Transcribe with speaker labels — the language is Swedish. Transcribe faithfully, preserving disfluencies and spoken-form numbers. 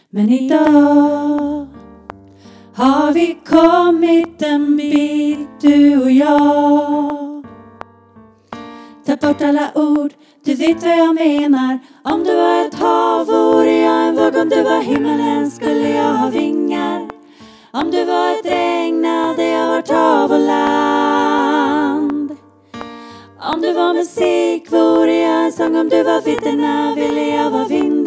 Speaker 1: Men idag har vi kommit en bit, du och jag. Ta bort alla ord, du vet vad jag menar. Om du var ett hav vore jag en våg. Om du var himmelen skulle jag ha vingar. Om du var ett regn hade jag varit hav och land. Om du var musik vore jag en sång. Om du var vitterna ville jag vara vind.